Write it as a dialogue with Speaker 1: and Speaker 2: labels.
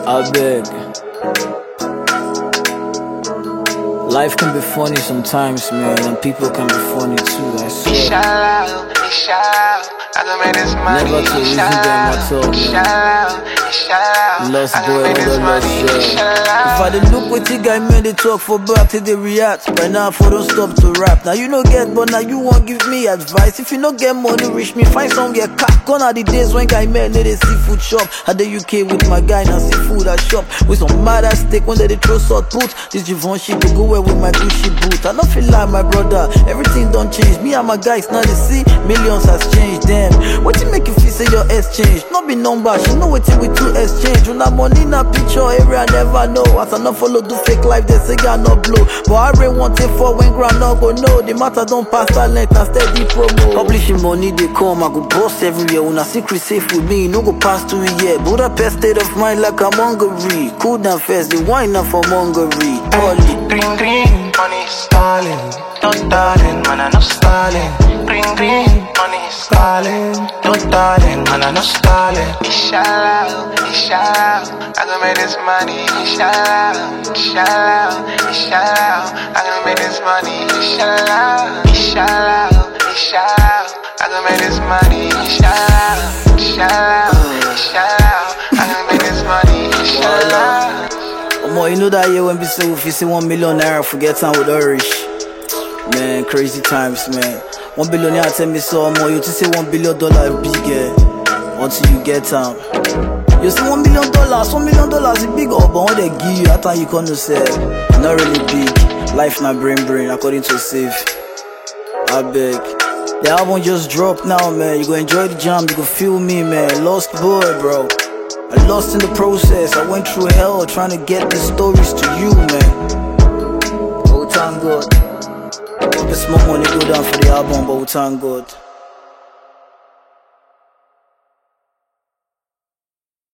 Speaker 1: I beg. Life can be funny sometimes, man, and people can be funny too, I swear. Never to reason them at all, man. Lost boy, other lost girl. If I did look what you guy made they talk for back till they react. By now, for don't stop to rap. Now you no get, but now you won't give me advice. If you no get money, reach me, find some get cat. Gone are the days when guy made they seafood shop. At the UK with my guy, now seafood I shop. With some mad ass steak when they throw salt put. This Givenchy go go well with my Gucci boot. I don't feel like my brother, everything don't change. Me and my guys now they see millions has changed them. What you make you feel say your S change? Not be number, she know what we two exchange. When that money in a picture, area never know. As I not follow do fake life, they say I not blow. But I really want it for when grand not go know. The matter don't pass talent and steady promo. Publishing money they come, I go boss every year. When I secret safe with me, no go pass 2 years. Budapest state of mind like I'm Hungary. Cool down first, the wine up from Hungary.
Speaker 2: Green, green, money stalling. No darling, man, I no stalling. Green, green, money stalling. No darling, man, I no stalling. Inshallah, inshallah, I gonna make this money. Inshallah, inshallah, inshallah, I gonna make this money. Inshallah, inshallah, inshallah, I gonna make this money. Inshallah, inshallah, inshallah, I gonna make this money. Inshallah.
Speaker 1: You know that year when we say if you see 1 million naira, forget time with the rich. Man, crazy times, man. 1 billion naira tell me so more. You to say $1 billion big, until you get time. You see $1 million, $1 million is big, but what they give you, that time you gonna say, not really big. Life not brain, according to Save. I beg. The album just dropped now, man. You go enjoy the jam, you go feel me, man. Lost boy, bro. I lost in the process. I went through hell trying to get these stories to you, man. Oh, thank God. Hope it's more money go down for the album, but oh, thank God.